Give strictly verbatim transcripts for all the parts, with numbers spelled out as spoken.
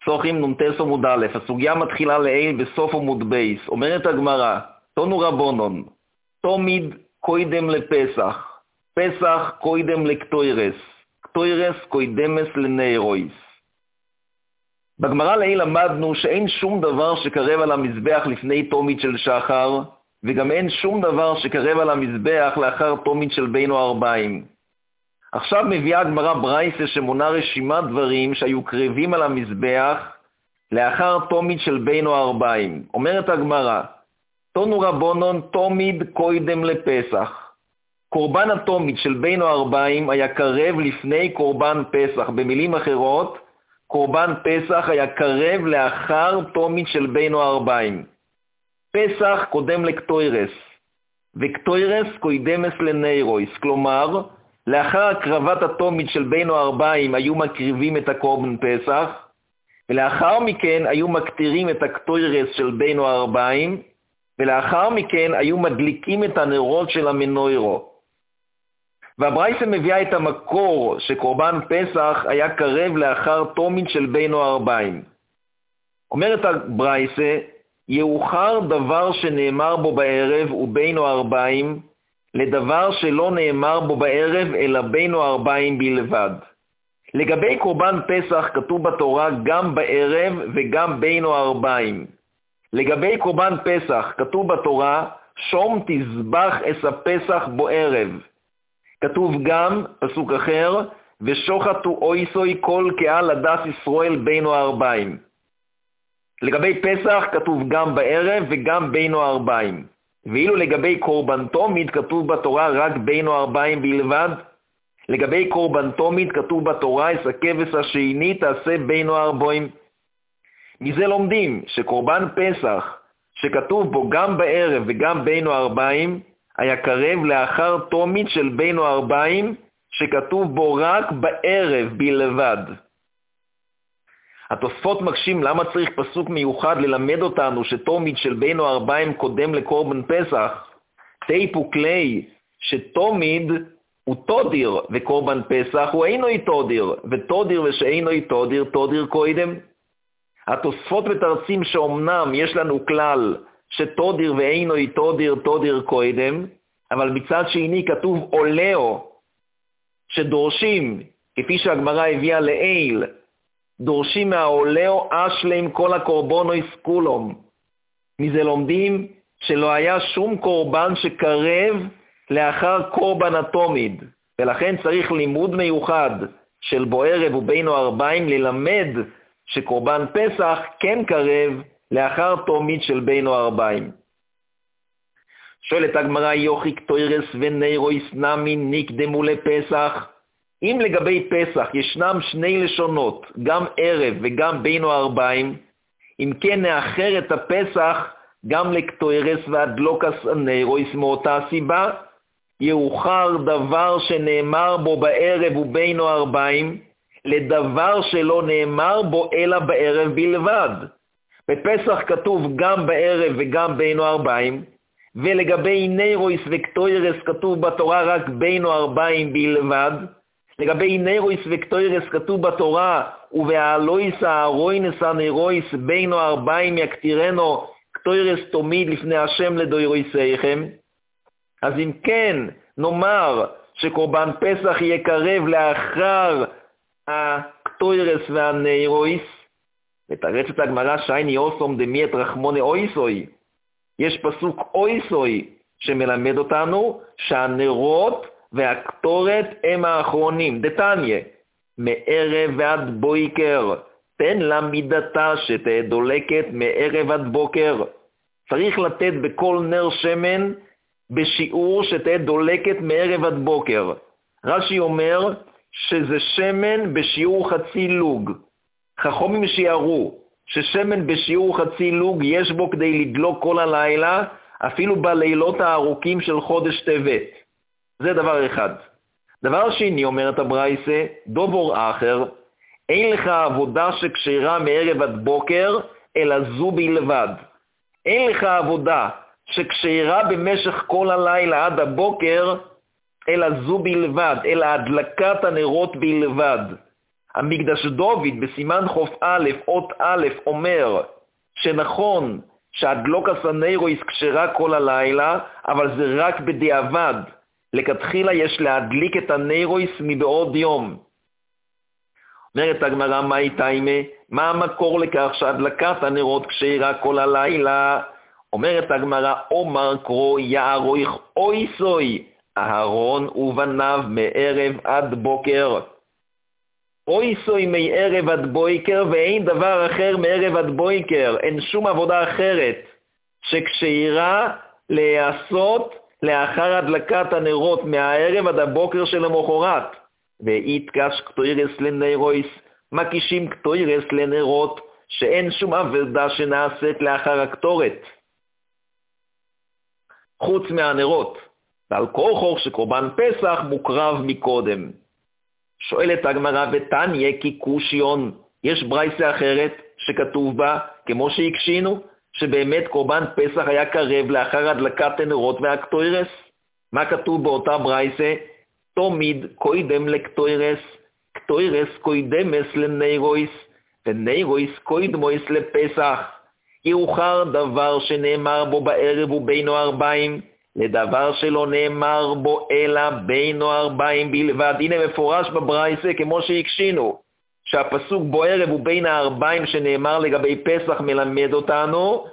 סוחים נונטס עמוד א', הסוגיה מתחילה לעיל בסוף עמוד בייס. אומרת הגמרא, תונו רבונון, תומיד קוידם לפסח, פסח קוידם לקטוירס, קטוירס קוידמס לנאירויס. בגמרא לעיל למדנו שאין שום דבר שקרב על המזבח לפני תומית של שחר, וגם אין שום דבר שקרב על המזבח לאחר תומית של בינו ארבעים. עכשיו מביאה הגמרא ברייסה שמונה רשימת דברים שהיו קרבים על המזבח לאחר תומית של בינו ארבעים. אומרת הגמרא, תונו רבונון תומיד קוידם לפסח. קורבן התומית של בינו ארבעים היה קרב לפני קורבן פסח. במילים אחרות, קורבן פסח היה קרב לאחר תומית של בינו ארבעים. פסח קודם לקטוירס, וקטוירס קוידמס לנאירויס. כלומר, לאחר הקרבת התומית של בינו ארבעים היו מקריבים את הקורבן פסח, ולאחר מכן היו מקטירים את הקטוירס של בינו ארבעים, ולאחר מכן היו מדליקים את הנרות של המנוירו. והברייסה מביאה את המקור שקורבן פסח היה קרב לאחר תומית של בינו ארבעים. אומרת הברייסה, יאוחר דבר שנאמר בו בערב ובינו ארבעים, לדבר שלא נאמר בו בערב אלא בינו ארבעים בלבד. לגבי קורבן פסח כתוב בתורה גם בערב וגם בינו ארבעים. לגבי קורבן פסח כתוב בתורה שום תזבח אס הפסח בו ערב. כתוב גם, פסוק אחר, ושוחטו אויסוי כל קהל עדת ישראל בינו ארבעים. לגבי פסח כתוב גם בערב וגם בינו ארבעים. ואילו לגבי קורבן תומית כתוב בתורה רק בינו ארבעים בלבד. לגבי קורבן תומית כתוב בתורה אס הכבש השני תעשה בינו ארבעים. מזה לומדים שקורבן פסח שכתוב בו גם בערב וגם בינו ארבעים היה קרב לאחר תומית של בינו ארבעים שכתוב בו רק בערב בלבד. התוספות מקשים למה צריך פסוק מיוחד ללמד אותנו שתומית של בינו ארבעים קודם לקורבן פסח. טייפו כלי שתומיד הוא תודיר וקורבן פסח הוא אינו תודיר, ותודיר ושאינו תודיר תודיר קודם. התוספות מתרצים שאומנם יש לנו כלל שתודיר ואינו תודיר תודיר קודם, אבל מצד שני כתוב עולהו שדורשים, כפי שהגמרא הביאה לעיל, דורשים מהעולהו אשלם כל הקורבנויס כולם. מזה לומדים שלא היה שום קורבן שקרב לאחר קורבן התומיד, ולכן צריך לימוד מיוחד של בו ערב ובינו ארבעים ללמד שקורבן פסח כן קרב לאחר תומיד של בינו ארבעים. שואלת הגמרא, יוכי קטוירס ונאירויס נמי נקדמו לפסח. אם לגבי פסח ישנם שני לשונות, גם ערב וגם בינו ארבעים, אם כן נאחר את הפסח גם לקטוירס והדלוקס הנאירויס מאותה סיבה, יאוחר דבר שנאמר בו בערב ובינו ארבעים, לדבר שלא נאמר בו אלא בערב בלבד. בפסח כתוב גם בערב וגם בינו ארבעים, ולגבי נאירויס וקטוירס כתוב בתורה רק בינו ארבעים בלבד. לגבי נאירויס וקטוירס כתוב בתורה, ובהעלויס הארוינס הנאירויס בינו ארבעים יקטירנו קטוירס תומיד לפני השם לדוירויסייכם. אז אם כן, נאמר שקורבן פסח יקרב לאחר הקטוירס והנאירויס, ותרצת הגמרא שייני אוסום דמי את רחמוני אויסוי. יש פסוק אויסוי שמלמד אותנו שהנרות והקטורת הם האחרונים. דתניא, מערב ועד בויקר, תן לה מידתה שתהיה דולקת מערב עד בוקר. צריך לתת בכל נר שמן בשיעור שתהיה דולקת מערב עד בוקר. רש"י אומר שזה שמן בשיעור חצי לוג. חכמים שיערו ששמן בשיעור חצי לוג יש בו כדי לדלוק כל הלילה, אפילו בלילות הארוכים של חודש טבת. זה דבר אחד. דבר שני, אומרת הברייסה, דובור אחר, אין לך עבודה שקשירה מערב עד בוקר, אלא זו בלבד. אין לך עבודה שקשירה במשך כל הלילה עד הבוקר, אלא זו בלבד, אלא הדלקת הנרות בלבד. המקדש דוד בסימן חוף א', אות א', אומר שנכון שהדלוקת הנרויס כשרה כל הלילה, אבל זה רק בדיעבד. לכתחילה יש להדליק את הנרויס מבעוד יום. אומרת הגמרא, מה איתיימה? מה המקור לכך שהדלקת הנרות כשרה כל הלילה? אומרת הגמרא, אומר קרו יערוך אוי סוי, אהרון ובניו מערב עד בוקר. אוי סוי מערב עד בויקר, ואין דבר אחר מערב עד בויקר, אין שום עבודה אחרת שכשרה להיעשות לאחר הדלקת הנרות מהערב עד הבוקר של המחרת. ואיתקש קטוירס לנרויס, מקישים קטוירס לנרות, שאין שום עבודה שנעשית לאחר הקטורת חוץ מהנרות, ועל כורחו שקורבן פסח מוקרב מקודם. שואלת הגמרא, ותניא כי קושיון, יש ברייסה אחרת שכתוב בה, כמו שהקשינו, שבאמת קורבן פסח היה קרב לאחר הדלקת הנרות והקטוירס? מה כתוב באותה ברייסה? תומיד קוידם לקטוירס, קטוירס קוידמס לנרויס, ונרויס קוידמויס לפסח. יאוחר דבר שנאמר בו בערב ובינו ארבעים, לדבר שלא נאמר בו אלא בינו ארבעים בלבד. הנה מפורש בברייסה כמו שהקשינו, שהפסוק בו ערב ובין הארבעים שנאמר לגבי פסח מלמד אותנו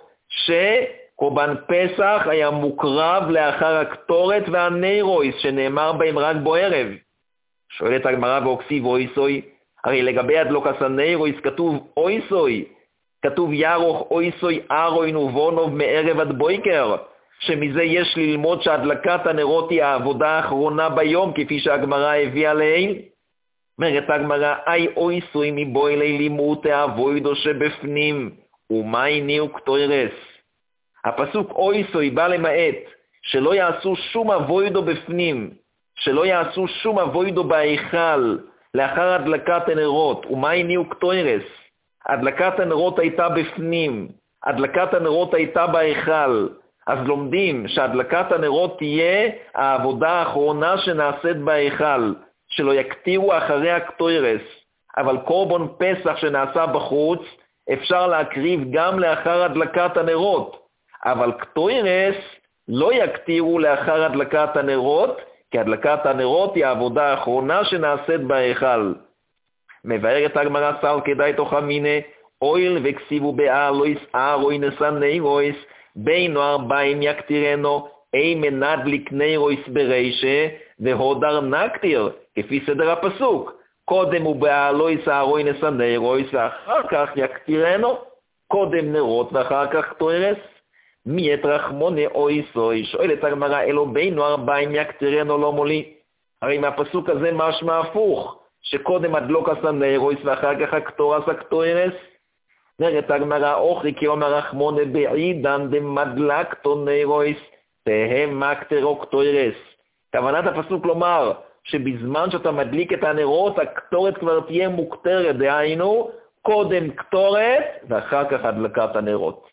שקורבן פסח היה מוקרב לאחר הקטורת והנרויס שנאמר בהם רק בו ערב. שואלת הגמרא, ואוקסיב אויסוי, הרי לגבי הדלוקת הנרויס כתוב אויסוי, כתוב יערוך אויסוי ארוין ובונוב מערב עד בויקר, שמזה יש ללמוד שהדלקת הנרות היא העבודה האחרונה ביום, כפי שהגמרא הביאה לעיל. אומרת הגמרא, אי אויסוי מבוי לילימות האבוידו שבפנים, ומאי ניו קטוירס. הפסוק אויסוי בא למעט שלא יעשו שום אבוידו בפנים, שלא יעשו שום אבוידו בהיכל לאחר הדלקת הנרות, ומאי ניו קטוירס. הדלקת הנרות הייתה בפנים, הדלקת הנרות הייתה בהיכל. אז לומדים שהדלקת הנרות תהיה העבודה האחרונה שנעשית בהיכל, שלא יקטירו אחרי הקטוירס. אבל קורבן פסח שנעשה בחוץ אפשר להקריב גם לאחר הדלקת הנרות, אבל קטוירס לא יקטירו לאחר הדלקת הנרות, כי הדלקת הנרות היא העבודה האחרונה שנעשית בהיכל. מבארת הגמרא סל כדאי תוכה מיני, אויל וכסיבו באלויס ארוי נסנרויס, בינו ארבעים יקטירנו, אי מנדליק נרויס ברישה, והודר נקטיר, כפי סדר הפסוק. קודם הוא באלויס ארוי נסנרויס, ואחר כך יקטירנו, קודם נרות ואחר כך קטוירס. מי את רחמוני אוי סוי, שואלת הגמרא, אלו בינו ארבעים יקטירנו לא מולי. הרי מהפסוק הזה משמע הפוך, שקודם הדלוקת הנרויס ואחר כך הקטורס הקטוירס. נראית הגמרא, אוכי כי אומר רחמונה בעידן דמדלקתו נרויס, תהם מקטרו קטוירס. כוונת הפסוק לומר, שבזמן שאתה מדליק את הנרות, הקטורת כבר תהיה מוקטרת, דהיינו, קודם קטורת ואחר כך הדלקת הנרות.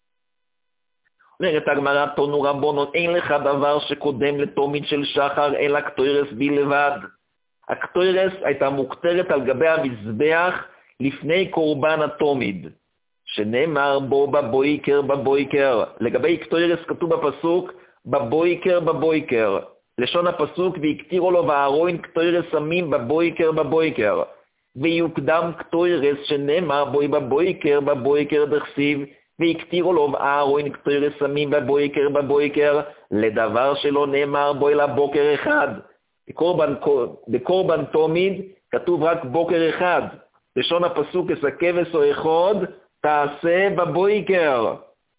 נראית הגמרא, תונו רבונות, אין לך דבר שקודם לתומית של שחר, אלא קטוירס בלבד. הקטוירס הייתה מוקטרת על גבי המזבח, לפני קורבן התומיד, שנאמר בו בבויקר בבויקר. לגבי קטוירס כתוב בפסוק בבויקר בבויקר. לשון הפסוק, ויקטירו לו וארוין קטוירס סמים בבויקר בבויקר. ויוקדם קטוירס שנאמר בוי בבויקר בבויקר דכסיב, ויקטירו לו וארוין קטוירס סמים בבויקר בבויקר, לדבר שלא נאמר בוי לבוקר אחד. בקורבן, בקורבן תומיד כתוב רק בוקר אחד. לשון הפסוק כסכבש או אחד תעשה בבויקר.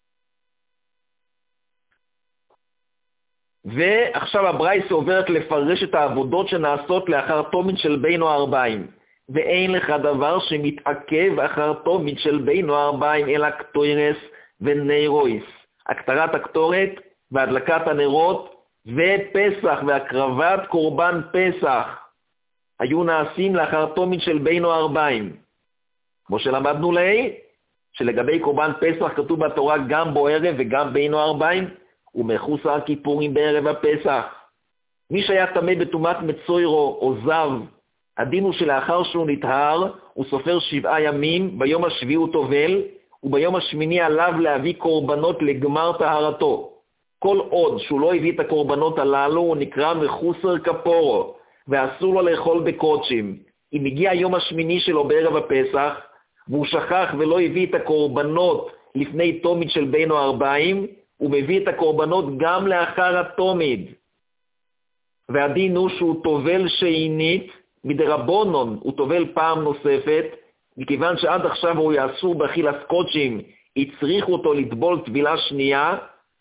ועכשיו הברייסה עוברת לפרש את העבודות שנעשות לאחר תומית של בינו ארבעים. ואין לך דבר שמתעכב אחר תומית של בינו ארבעים אלא קטוירס ונרויס. הקטרת הקטורת והדלקת הנרות ופסח והקרבת קורבן פסח היו נעשים לאחר תומית של בינו ארבעים. כמו שלמדנו לעיל, שלגבי קורבן פסח כתוב בתורה גם בו ערב וגם בינו ארבעים, ומחוסר כיפורים בערב הפסח. מי שהיה טמא בטומאת מצוירו או זב, הדין הוא שלאחר שהוא נטהר, הוא סופר שבעה ימים, ביום השביעי הוא טובל, וביום השמיני עליו להביא קורבנות לגמר טהרתו. כל עוד שהוא לא הביא את הקורבנות הללו, הוא נקרא מחוסר כפורו, ואסור לו לאכול בקודשים. אם הגיע היום השמיני שלו בערב הפסח, והוא שכח ולא הביא את הקורבנות לפני תומיד של בין או ארבעים, הוא מביא את הקורבנות גם לאחר התומיד. והדין הוא שהוא טובל שעינית, מדרבונון הוא טובל פעם נוספת, מכיוון שעד עכשיו הוא יאסור באכילת קודשים, הצריך אותו לטבול טבילה שנייה,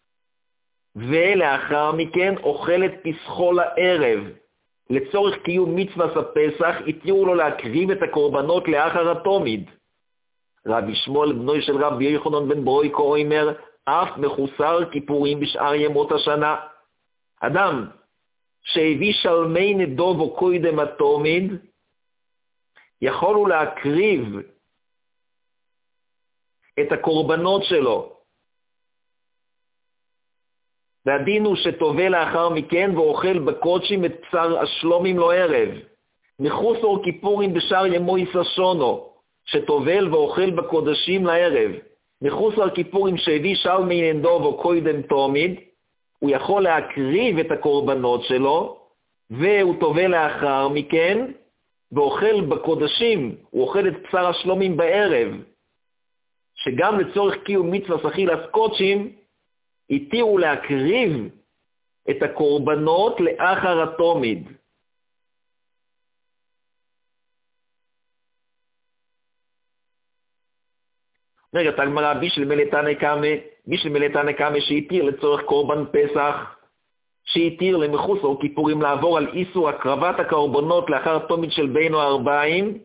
ולאחר מכן אוכל את פסחו לערב. לצורך קיום מצוות הפסח, התירו לו להקריב את הקורבנות לאחר התומיד. רבי שמואל בנו של רבי יוחנן בן ברויקו אומר, אף מחוסר כיפורים בשאר ימות השנה. אדם שהביא שלמי נדובו קודם התומיד, יכול הוא להקריב את הקורבנות שלו. והדין הוא שטובל לאחר מכן ואוכל בקודשים את בשר השלומים לו ערב. מחוסר כיפורים בשאר ימו יסשונו, שטובל ואוכל בקודשים לערב. מחוסר כיפורים שהביא שלמי נדובו קודם תומיד, הוא יכול להקריב את הקורבנות שלו, והוא טובל לאחר מכן, ואוכל בקודשים, הוא אוכל את בשר השלומים בערב, שגם לצורך קיום מצוות אכילת קודשים, התירו להקריב את הקורבנות לאחר התומיד. רגע, תגמרא, בישל מלתנא קמא, בישל מלתנא קמא שהתיר לצורך קורבן פסח, שהתיר למחוסר כיפורים לעבור על איסור הקרבת הקורבנות לאחר תומיד של בין או ארבעים,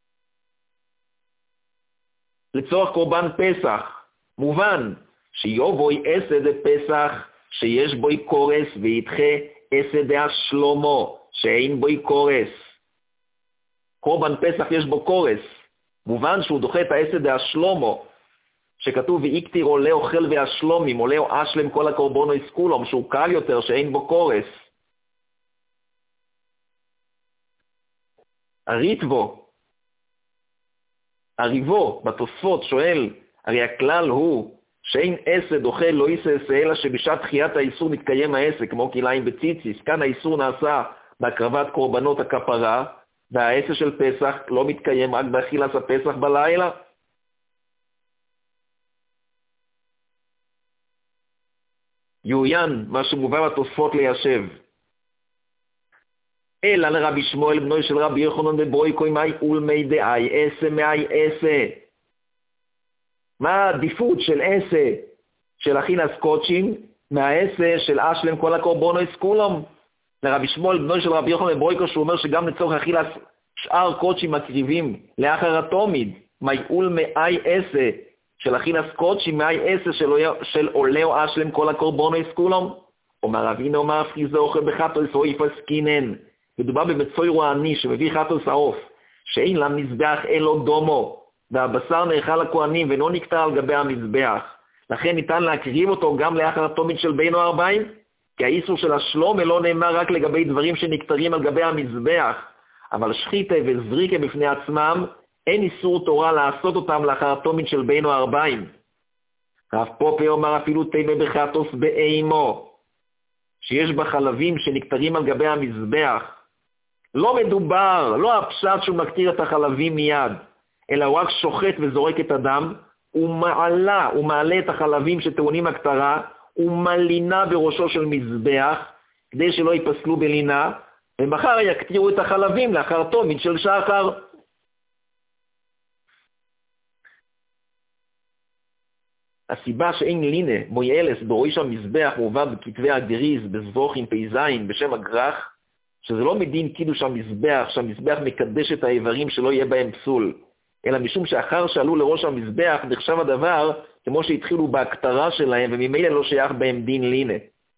לצורך קורבן פסח. מובן שיובוי אסא דפסח שיש בוי קורס וידחה אסא דהשלומו שאין בוי קורס. קורבן פסח יש בו קורס, מובן שהוא דוחה את האסא דהשלומו, שכתוב ויקטיר עולה אוכל והשלומים, עולה או אשלם כל הקורבנו יסקולום, שהוא קל יותר, שאין בו קורס. הריטבו, הריבו, בתוספות שואל, הרי הכלל הוא שאין עסד אוכל לא יסס, אלא שבשעת תחיית האיסור מתקיים העסק, כמו כליים בציציס. כאן האיסור נעשה בהקרבת קורבנות הכפרה, והעסק של פסח לא מתקיים רק באכילת הפסח בלילה. יוין, מה שמובא בתוספות ליישב. אלא לרבי שמואל בנו של רבי יוחנן בן ברויקו מאי ולמי דאי עשה מאי עשה. מה העדיפות של עשה של אכילת קודשים מהעשה של אשלם כל הקורבנו יסקולום? לרבי שמואל בנו של רבי יוחנן בן ברויקו שהוא אומר שגם לצורך אכילת שאר קודשים מקריבים לאחר התומיד, מאי ולמי עשה של אכילת קודשים מאי עשה של, של עולה או אשלם כל הקורבנו יסקולום? אומר רבינו אומר פריזה אוכל בחטוס או יפסקינן. מדובר במצוי רועני שמביא חטוס העוף, שאין למזבח אלו דומו, והבשר נאכל לכהנים ואינו נקטר על גבי המזבח. לכן ניתן להקריב אותו גם לאחר התומיד של בין או ארבעים, כי האיסור של השלום לא נאמר רק לגבי דברים שנקטרים על גבי המזבח, אבל שחיתה וזריקה בפני עצמם, אין איסור תורה לעשות אותם לאחר התומיד של בין או ארבעים. רב פופי אומר אפילו תימה בחטוס באימו, שיש בה חלבים שנקטרים על גבי המזבח. לא מדובר, לא הפשט שהוא מקטיר את החלבים מיד, אלא הוא רק שוחט וזורק את הדם, הוא מעלה, הוא מעלה את החלבים שטעונים הקטרה, הוא מלינה בראשו של מזבח, כדי שלא ייפסלו בלינה, ומחר יקטירו את החלבים לאחר תומיד של שחר. הסיבה שאין לינה מויאלס בראש המזבח מובא בכתבי הגריז בזבוחים פייזיים בשם הגרח, שזה לא מדין קידוש המזבח, שהמזבח מקדש את האיברים שלא יהיה בהם פסול, אלא משום שאחר שעלו לראש המזבח נחשב הדבר כמו שהתחילו בהקטרה שלהם וממילא לא שייך בהם דין לינה.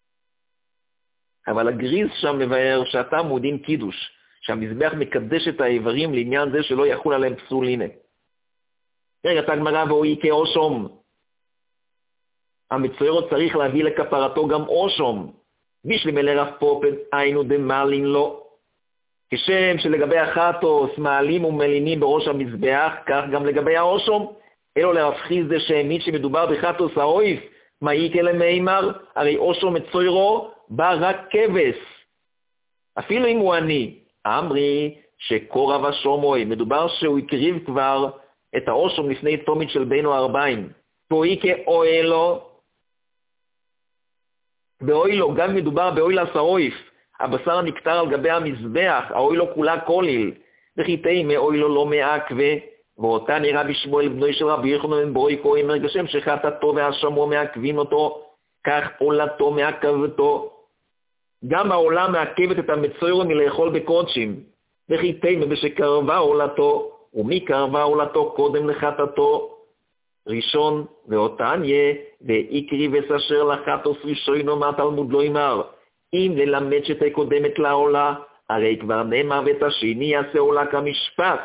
אבל הגריז שם מבאר שהטעם הוא דין קידוש, שהמזבח מקדש את האיברים לעניין זה שלא יחול עליהם פסול לינה. רגע, תגמרא ואוי כאושום. המצוירות צריך להביא לכפרתו גם אושום. בישלי מלרף פופן היינו דמלין לו. כשם שלגבי החטוס מעלים ומלינים בראש המזבח, כך גם לגבי האושום. אלו להפחיז זה שהעמיד שמדובר בחטוס האויף, מה יקה למימר? הרי אושום מצוירו בא רק כבש. אפילו אם הוא עני, אמרי שקורב השומוי, מדובר שהוא הקריב כבר את האושום לפני תומית של בינו ארבעים. ואיקה אוהלו, באוילו, גם מדובר באוילס האויף, הבשר הנקטר על גבי המזבח, האוילו כולה כוליל, וחיתי מאוילו לא מעכבה, ואותה נראה בשמואל בנוי של רבי יוחנן בן ברוי כה אמר כשם שחטאתו והאשמו מעכבים אותו, כך עולתו מעכבתו. גם העולה מעכבת את המצוירו מלאכול בקודשים, וחיתי מבשקרבה עולתו, ומי קרבה עולתו קודם לחטאתו. ראשון, ואותן יהיה, ויקרי וסשר לחטוס ראשונו מהתלמוד לא אמר, אם ללמד שתי קודמת לעולה, הרי כבר נאמר ואת השני יעשה עולה כמשפט.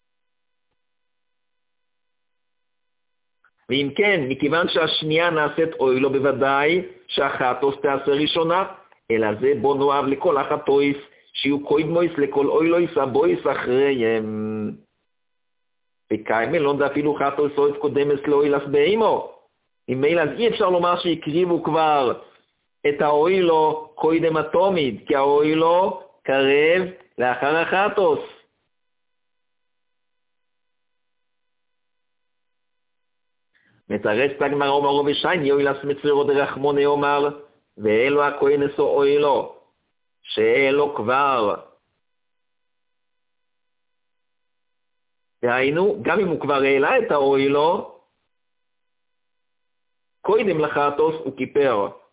ואם כן, מכיוון שהשנייה נעשית אוילו בוודאי, שהחטוס תעשה ראשונה, אלא זה בו נואב לכל החטויס, שיהיו קוידמויס לכל אוילויס הבויס אחריהם. וקיימל לא אפילו חטוס אויס קודמס לאוילס באימו. אם מילה, אז אי אפשר לומר שהקריבו כבר את האוילו קוידם התומיד, כי האוילו קרב לאחר החטוס. מתרץ תגמר אומרו ושיין יוילס מצוירו דרחמוני אומר, ואלו הכהנסו אוילו, שאלו כבר. דהיינו, גם אם הוא כבר העלה את האוילו, קודם לחטוס הוא כיפר.